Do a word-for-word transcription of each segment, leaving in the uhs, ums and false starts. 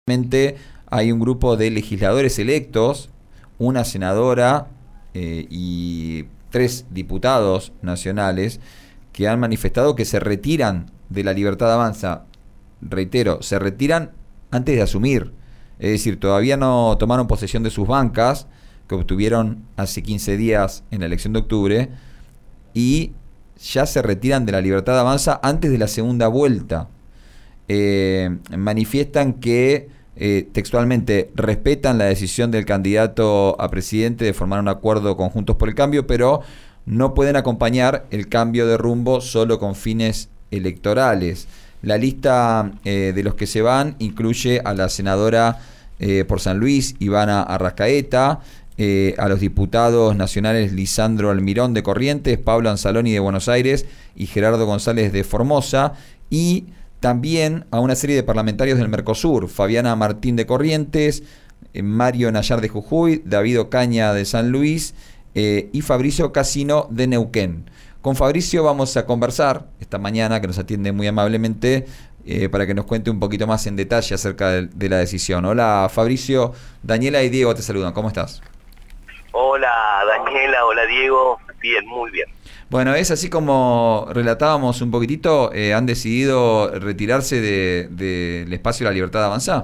Realmente hay un grupo de legisladores electos, una senadora eh, y tres diputados nacionales que han manifestado que se retiran de la Libertad Avanza. Reitero, se retiran antes de asumir. Es decir, todavía no tomaron posesión de sus bancas, que obtuvieron hace quince días en la elección de octubre, y ya se retiran de la Libertad Avanza antes de la segunda vuelta. Eh, manifiestan que eh, textualmente respetan la decisión del candidato a presidente de formar un acuerdo con Juntos por el Cambio, pero no pueden acompañar el cambio de rumbo solo con fines electorales. La lista eh, de los que se van incluye a la senadora eh, por San Luis, Ivana Arrascaeta, eh, a los diputados nacionales Lisandro Almirón de Corrientes, Pablo Anzaloni de Buenos Aires y Gerardo González de Formosa, y también a una serie de parlamentarios del Mercosur: Fabiana Martín de Corrientes, eh, Mario Nayar de Jujuy, David Ocaña de San Luis eh, y Fabricio Casino de Neuquén. Con Fabricio vamos a conversar esta mañana, que nos atiende muy amablemente, eh, para que nos cuente un poquito más en detalle acerca de, de la decisión. Hola Fabricio, Daniela y Diego te saludan, ¿cómo estás? Hola Daniela, hola Diego, bien, muy bien. Bueno, es así como relatábamos un poquitito, eh, han decidido retirarse del de, de espacio de la Libertad Avanza.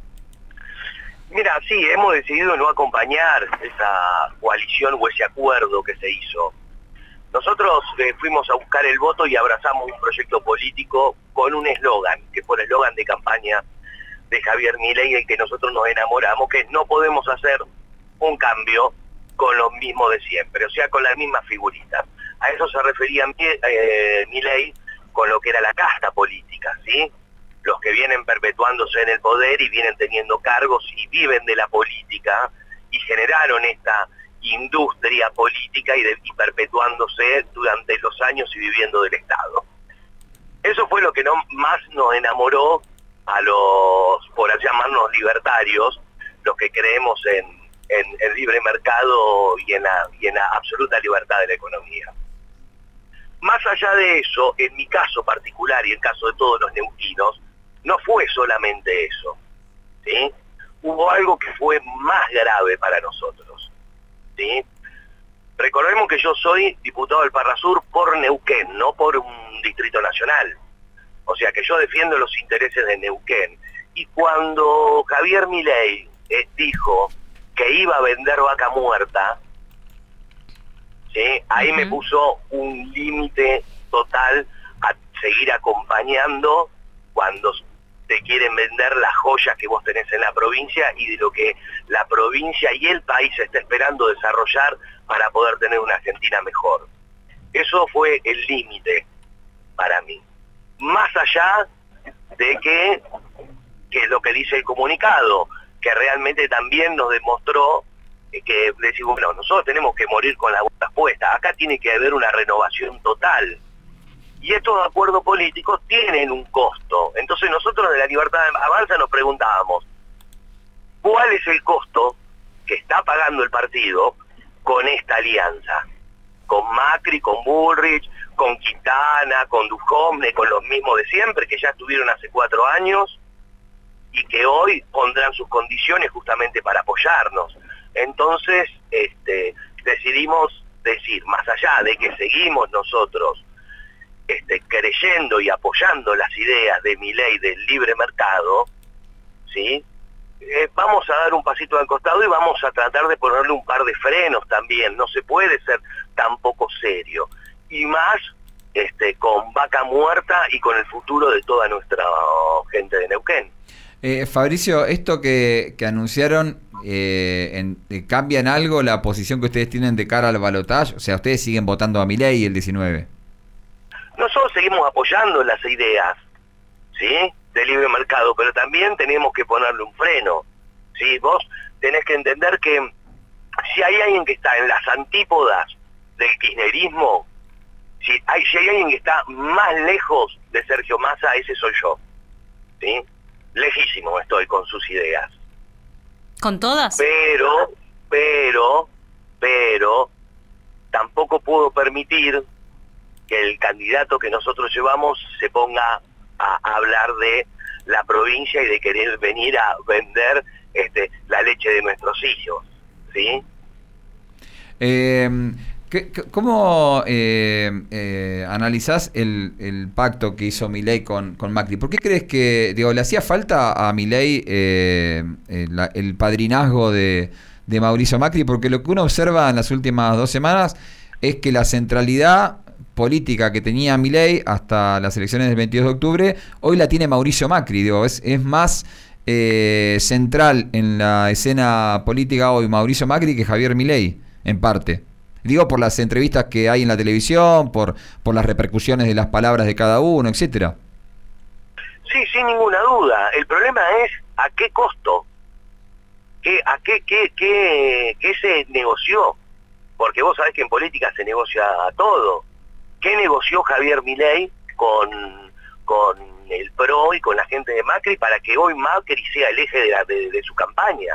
Mira, sí, hemos decidido no acompañar esa coalición o ese acuerdo que se hizo. Nosotros eh, fuimos a buscar el voto y abrazamos un proyecto político con un eslogan, que fue el eslogan de campaña de Javier Milei, del que nosotros nos enamoramos, que es: no podemos hacer un cambio con lo mismo de siempre, o sea, con las mismas figuritas. A eso se refería eh, Milei con lo que era la casta política, ¿sí? Los que vienen perpetuándose en el poder y vienen teniendo cargos y viven de la política y generaron esta industria política y, de, y perpetuándose durante los años y viviendo del Estado. Eso fue lo que no, más nos enamoró a los, por llamarnos libertarios, los que creemos en, en el libre mercado y en, la, y en la absoluta libertad de la economía. Más allá de eso, en mi caso particular y en el caso de todos los neuquinos, no fue solamente eso, ¿sí? Hubo algo que fue más grave para nosotros, ¿sí? Recordemos que yo soy diputado del Parrasur por Neuquén, no por un distrito nacional. O sea que yo defiendo los intereses de Neuquén. Y cuando Javier Milei eh, dijo que iba a vender vaca muerta, ¿sí? Ahí uh-huh. me puso un límite total a seguir acompañando cuando te quieren vender las joyas que vos tenés en la provincia y de lo que la provincia y el país está esperando desarrollar para poder tener una Argentina mejor. Eso fue el límite para mí. Más allá de que, que es lo que dice el comunicado, que realmente también nos demostró que decimos, bueno, nosotros tenemos que morir con las botas puestas, acá tiene que haber una renovación total. Y estos acuerdos políticos tienen un costo. Entonces nosotros de la Libertad Avanza nos preguntábamos, ¿cuál es el costo que está pagando el partido con esta alianza? Con Macri, con Bullrich, con Quintana, con Dujovne, con los mismos de siempre, que ya estuvieron hace cuatro años y que hoy pondrán sus condiciones justamente para apoyarnos. Entonces, este, decidimos decir, más allá de que seguimos nosotros este, creyendo y apoyando las ideas de Milei del libre mercado, ¿sí? Eh, vamos a dar un pasito al costado y vamos a tratar de ponerle un par de frenos también. No se puede ser tampoco serio. Y más este, con vaca muerta y con el futuro de toda nuestra gente de Neuquén. Eh, Fabricio, esto que, que anunciaron, eh, en, eh, ¿cambia en algo la posición que ustedes tienen de cara al balotaje? O sea, ¿ustedes siguen votando a Milei el diecinueve? Nosotros seguimos apoyando las ideas, ¿sí?, de libre mercado, pero también tenemos que ponerle un freno, ¿sí? Vos tenés que entender que si hay alguien que está en las antípodas del kirchnerismo, si hay, si hay alguien que está más lejos de Sergio Massa, ese soy yo, ¿sí? Lejísimo estoy con sus ideas. ¿Con todas? Pero, pero, pero, tampoco puedo permitir que el candidato que nosotros llevamos se ponga a hablar de la provincia y de querer venir a vender este, la leche de nuestros hijos, ¿sí? Eh, ¿qué, qué, ¿Cómo eh, eh, analizás el, el pacto que hizo Milei con, con Macri? ¿Por qué crees que, digo, le hacía falta a Milei eh, el, el padrinazgo de, de Mauricio Macri? Porque lo que uno observa en las últimas dos semanas es que la centralidad política que tenía Milei hasta las elecciones del veintidós de octubre, hoy la tiene Mauricio Macri. Digo, es, es más eh, central en la escena política hoy Mauricio Macri que Javier Milei, en parte. Digo, por las entrevistas que hay en la televisión, por, por las repercusiones de las palabras de cada uno, etcétera. Sí, sin ninguna duda. El problema es a qué costo, ¿Qué, a qué, qué, qué, qué se negoció, porque vos sabés que en política se negocia a todo. ¿Qué negoció Javier Milei con, con el P R O y con la gente de Macri para que hoy Macri sea el eje de, la, de, de su campaña?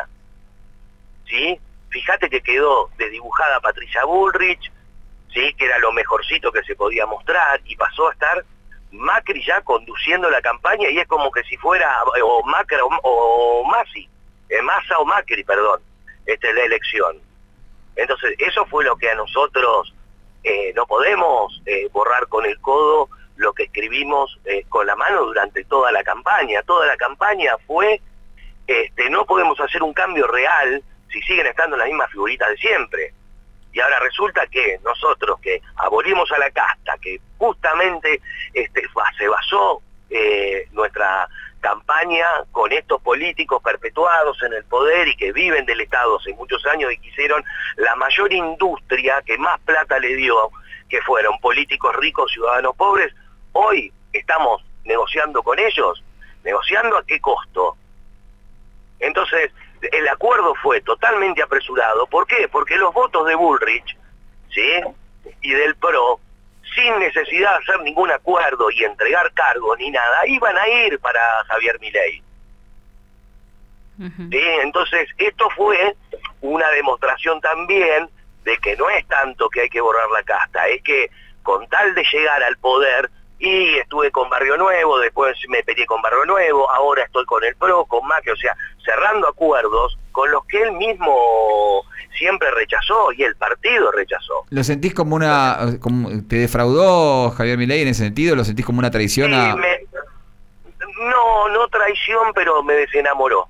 ¿Sí? Fíjate que quedó desdibujada Patricia Bullrich, ¿sí? Que era lo mejorcito que se podía mostrar, y pasó a estar Macri ya conduciendo la campaña, y es como que si fuera o Macri o, o Masi, eh, Massa o Macri, perdón, esta es la elección. Entonces, eso fue lo que a nosotros eh, no podemos eh, borrar con el codo lo que escribimos eh, con la mano durante toda la campaña. Toda la campaña fue, este, no podemos hacer un cambio real si siguen estando las mismas figuritas de siempre. Y ahora resulta que nosotros que abolimos a la casta, que justamente este, se basó eh, nuestra campaña con estos políticos perpetuados en el poder y que viven del Estado hace muchos años y que hicieron la mayor industria que más plata le dio, que fueron políticos ricos, ciudadanos pobres, hoy estamos negociando con ellos. ¿Negociando a qué costo? Entonces, el acuerdo fue totalmente apresurado. ¿Por qué? Porque los votos de Bullrich, ¿sí?, y del P R O, sin necesidad de hacer ningún acuerdo y entregar cargos ni nada, iban a ir para Javier Milei. Uh-huh. ¿Sí? Entonces, esto fue una demostración también de que no es tanto que hay que borrar la casta, es que con tal de llegar al poder, y estuve con Barrio Nuevo, después me peleé con Barrio Nuevo, ahora estoy con el P R O, con Macri, o sea, cerrando acuerdos con los que él mismo siempre rechazó y el partido rechazó. ¿Lo sentís como una... como, te defraudó Javier Milei en ese sentido? ¿Lo sentís como una traición? Sí, a... me, no, no traición, pero me desenamoró.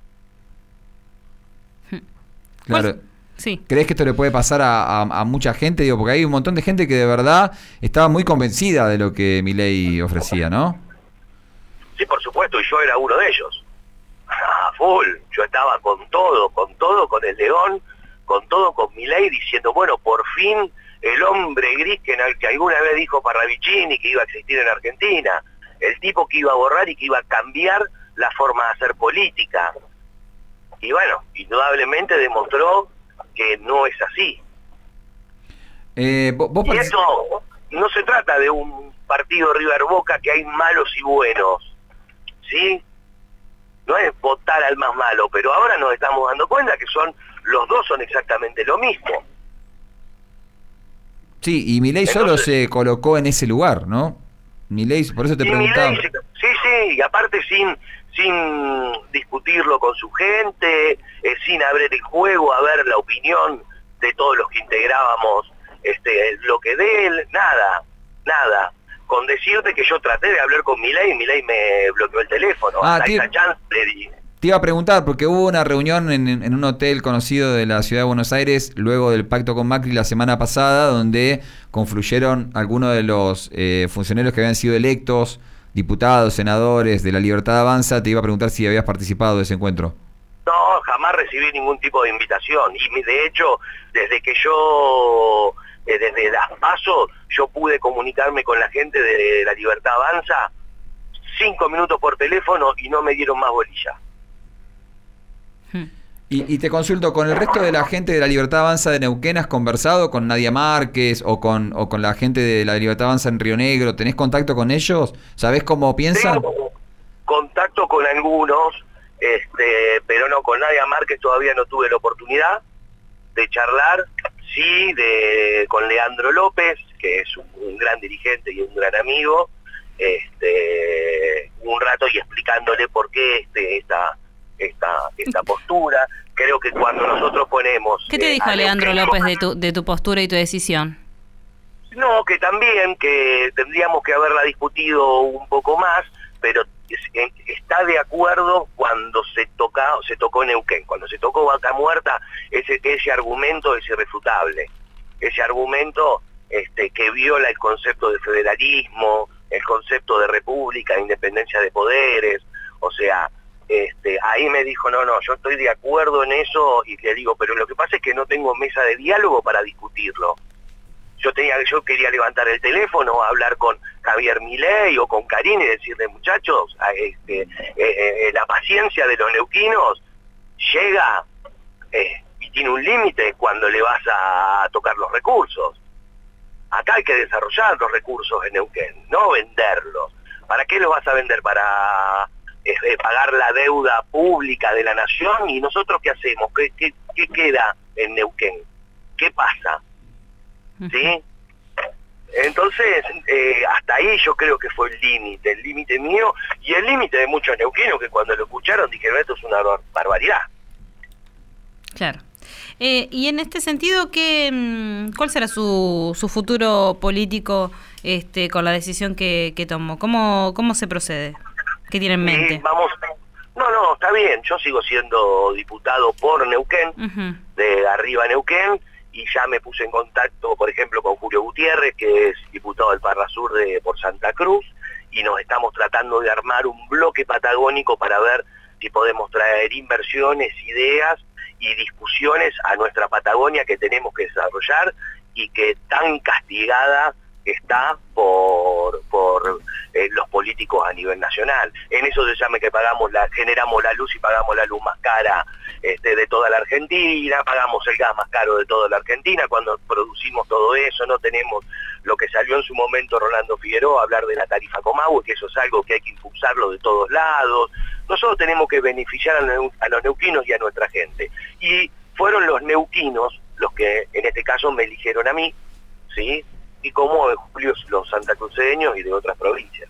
Claro. Pues, sí. ¿Crees que esto le puede pasar a, a, a mucha gente? Digo, porque hay un montón de gente que de verdad estaba muy convencida de lo que Milei ofrecía, ¿no? Sí, por supuesto, y yo era uno de ellos. A full, yo estaba con todo, con todo, con el León, con todo, con Milei, diciendo, bueno, por fin el hombre gris que, que alguna vez dijo Parravicini que iba a existir en Argentina, el tipo que iba a borrar y que iba a cambiar la forma de hacer política. Y bueno, indudablemente demostró que no es así. Eh, vos, vos y esto no se trata de un partido River Boca que hay malos y buenos, ¿sí? No es votar al más malo, pero ahora nos estamos dando cuenta que son los dos son exactamente lo mismo. Sí, y Milei solo se colocó en ese lugar, ¿no? Milei, por eso te preguntaba. Milei, sí, sí, y aparte sin sin discutirlo con su gente, eh, sin abrir el juego, a ver la opinión de todos los que integrábamos este, el bloque de él, nada, nada. Con decirte que yo traté de hablar con Milei y Milei me bloqueó el teléfono. Ah, hasta te, esa chance le di. Te iba a preguntar, porque hubo una reunión en, en un hotel conocido de la ciudad de Buenos Aires, luego del pacto con Macri la semana pasada, donde confluyeron algunos de los eh, funcionarios que habían sido electos, diputados, senadores de la Libertad Avanza. Te iba a preguntar si habías participado de ese encuentro. No, jamás recibí ningún tipo de invitación. Y de hecho, desde que yo, eh, desde las PASO, yo pude comunicarme con la gente de la Libertad Avanza cinco minutos por teléfono y no me dieron más bolilla. Y, y te consulto, ¿con el resto de la gente de la Libertad Avanza de Neuquén has conversado con Nadia Márquez o con o con la gente de la Libertad Avanza en Río Negro? ¿Tenés contacto con ellos? ¿Sabés cómo piensan? Tengo contacto con algunos, este, pero no, con Nadia Márquez todavía no tuve la oportunidad de charlar. Sí, de con Leandro López, que es un, un gran dirigente y un gran amigo, este, un rato y explicándole por qué este, esta, esta, esta postura. Creo que cuando nosotros ponemos... ¿Qué te eh, dijo a Leandro Neuquén, López de tu, de tu postura y tu decisión? No, que también, que tendríamos que haberla discutido un poco más, pero es- está de acuerdo cuando se toca, se tocó Neuquén, cuando se tocó Vaca Muerta, ese, ese argumento es irrefutable. Ese argumento este, que viola el concepto de federalismo, el concepto de república, independencia de poderes, o sea, este, ahí me dijo, no, no, yo estoy de acuerdo en eso, y le digo, pero lo que pasa es que no tengo mesa de diálogo para discutirlo. Yo tenía, yo quería levantar el teléfono, hablar con Javier Milei o con Karin y decirle, muchachos, a este, eh, eh, la paciencia de los neuquinos llega eh, y tiene un límite cuando le vas a tocar los recursos. Acá hay que desarrollar los recursos en Neuquén, no venderlos. ¿Para qué los vas a vender? Para eh, eh, pagar la deuda pública de la nación. ¿Y nosotros qué hacemos? ¿Qué, qué, qué queda en Neuquén? ¿Qué pasa? ¿Sí? Entonces, eh, hasta ahí yo creo que fue el límite, el límite mío y el límite de muchos neuquinos que cuando lo escucharon dijeron, esto es una bar- barbaridad. Claro. Eh, y en este sentido, ¿qué, mm, ¿cuál será su, su futuro político este, con la decisión que, que tomó? ¿Cómo, ¿Cómo se procede? ¿Qué tiene en mente? Y vamos, no, no, está bien, yo sigo siendo diputado por Neuquén, Uh-huh. de arriba Neuquén, y ya me puse en contacto, por ejemplo, con Julio Gutiérrez, que es diputado del Parla Sur de, por Santa Cruz, y nos estamos tratando de armar un bloque patagónico para ver si podemos traer inversiones, ideas y discusiones a nuestra Patagonia que tenemos que desarrollar y que tan castigada está por, por eh, los políticos a nivel nacional. En eso se llama que pagamos la, generamos la luz y pagamos la luz más cara este, de toda la Argentina, pagamos el gas más caro de toda la Argentina, cuando producimos todo eso, no tenemos lo que salió en su momento Rolando Figueroa, hablar de la tarifa Comahue, que eso es algo que hay que impulsarlo de todos lados. Nosotros tenemos que beneficiar a, neu, a los neuquinos y a nuestra gente. Y fueron los neuquinos los que en este caso me eligieron a mí, ¿sí? Y como Julio los santacruceños y de otras provincias.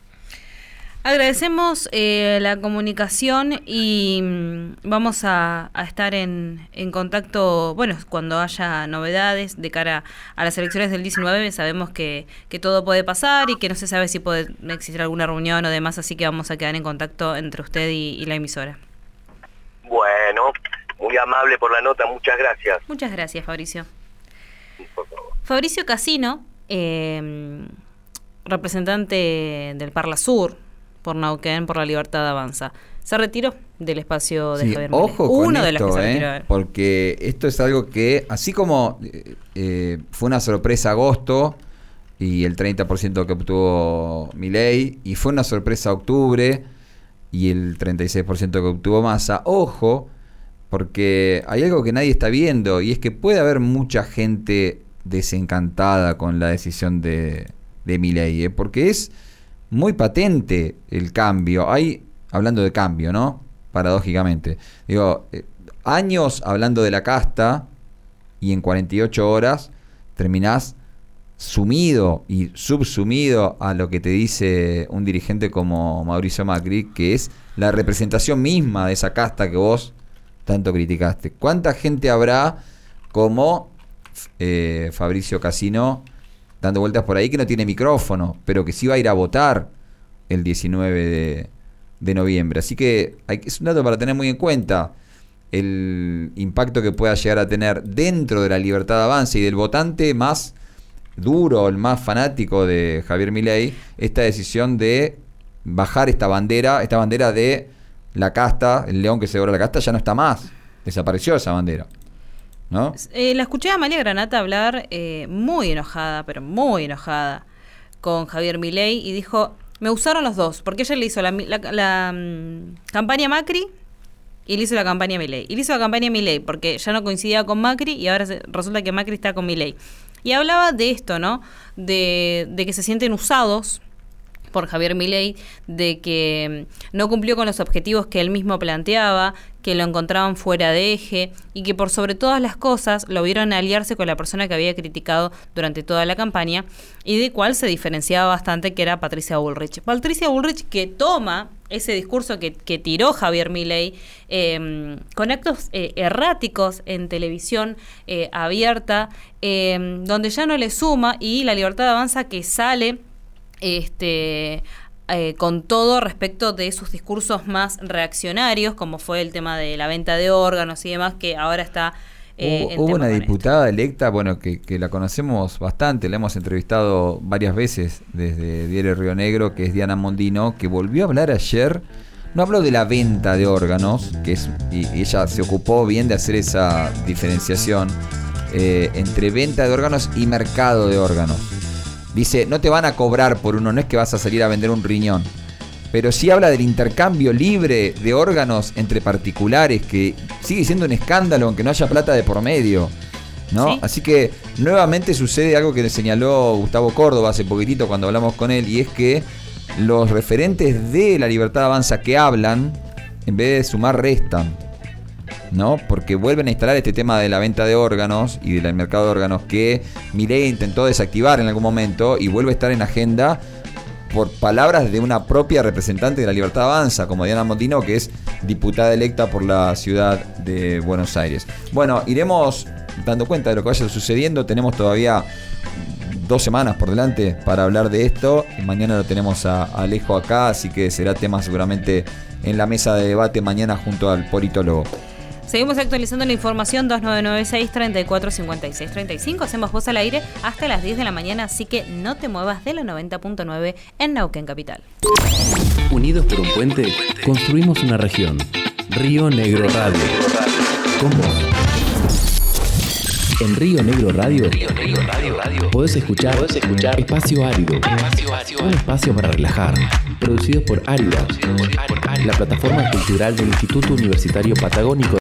Agradecemos eh, la comunicación y mm, vamos a, a estar en, en contacto, bueno, cuando haya novedades de cara a las elecciones del diecinueve. Sabemos que, que todo puede pasar y que no se sabe si puede existir alguna reunión o demás, así que vamos a quedar en contacto entre usted y, y la emisora. Bueno, muy amable por la nota, muchas gracias. Muchas gracias, Fabricio. Por favor. Fabricio Casino, eh, representante del Parla Sur por Neuquén, por la Libertad Avanza, se retiró del espacio de Sí, Javier Milei. ojo con Uno de los esto, que se eh, retiró. eh. porque esto es algo que, así como eh, eh, fue una sorpresa agosto y el treinta por ciento que obtuvo Milei, y fue una sorpresa octubre y el treinta y seis por ciento que obtuvo Massa, ojo, porque hay algo que nadie está viendo, y es que puede haber mucha gente desencantada con la decisión de, de Milei, ¿eh? Porque es muy patente el cambio. Hay, hablando de cambio, ¿no? Paradójicamente. Digo, eh, años hablando de la casta y en cuarenta y ocho horas terminás sumido y subsumido a lo que te dice un dirigente como Mauricio Macri, que es la representación misma de esa casta que vos tanto criticaste. ¿Cuánta gente habrá como eh, Fabricio Casino dando vueltas por ahí que no tiene micrófono, pero que sí va a ir a votar el diecinueve de, de noviembre? Así que hay, es un dato para tener muy en cuenta el impacto que pueda llegar a tener dentro de la Libertad Avanza y del votante más duro, el más fanático de Javier Milei, esta decisión de bajar esta bandera, esta bandera de la casta, el león que se devora la casta, ya no está más, desapareció esa bandera, ¿no? Eh, la escuché a Amalia Granata hablar eh, muy enojada, pero muy enojada con Javier Milei, y dijo, me usaron los dos, porque ella le hizo la, la, la um, campaña Macri y le hizo la campaña Milei. Y le hizo la campaña Milei porque ya no coincidía con Macri y ahora se, resulta que Macri está con Milei. Y hablaba de esto, ¿no? De, de que se sienten usados por Javier Milei, de que no cumplió con los objetivos que él mismo planteaba, que lo encontraban fuera de eje y que por sobre todas las cosas lo vieron aliarse con la persona que había criticado durante toda la campaña y de cual se diferenciaba bastante, que era Patricia Bullrich. Patricia Bullrich, que toma ese discurso que, que tiró Javier Milei eh, con actos eh, erráticos en televisión eh, abierta, eh, donde ya no le suma, y La Libertad Avanza, que sale este eh, con todo respecto de sus discursos más reaccionarios, como fue el tema de la venta de órganos y demás, que ahora está eh, hubo, hubo una diputada esto. electa, bueno, que, que la conocemos bastante, la hemos entrevistado varias veces desde Diario Río Negro, que es Diana Mondino, que volvió a hablar ayer. No habló de la venta de órganos, que es y, y ella se ocupó bien de hacer esa diferenciación eh, entre venta de órganos y mercado de órganos. Dice, no te van a cobrar por uno, no es que vas a salir a vender un riñón. Pero sí habla del intercambio libre de órganos entre particulares, que sigue siendo un escándalo aunque no haya plata de por medio, ¿no? ¿Sí? Así que nuevamente sucede algo que le señaló Gustavo Córdoba hace poquitito cuando hablamos con él, y es que los referentes de La Libertad Avanza que hablan, en vez de sumar, restan, ¿no? Porque vuelven a instalar este tema de la venta de órganos y del mercado de órganos que Milei intentó desactivar en algún momento, y vuelve a estar en agenda por palabras de una propia representante de La Libertad Avanza, como Diana Mondino, que es diputada electa por la ciudad de Buenos Aires. Bueno, iremos dando cuenta de lo que vaya sucediendo. Tenemos todavía dos semanas por delante para hablar de esto. Mañana lo tenemos a Alejo acá, así que será tema seguramente en la mesa de debate mañana junto al politólogo. Seguimos actualizando la información. Dos nueve nueve seis, tres cuatro cinco seis tres cinco. Hacemos voz al aire hasta las diez de la mañana, así que no te muevas de la noventa punto nueve en Neuquén Capital. Unidos por un puente, construimos una región. Río Negro Radio. Con vos. En Río Negro Radio, Río Negro Radio, Radio. Podés escuchar, podés escuchar Espacio Árido. Espacio Árido. Un espacio para relajar. Producido por Árida, la plataforma cultural del Instituto Universitario Patagónico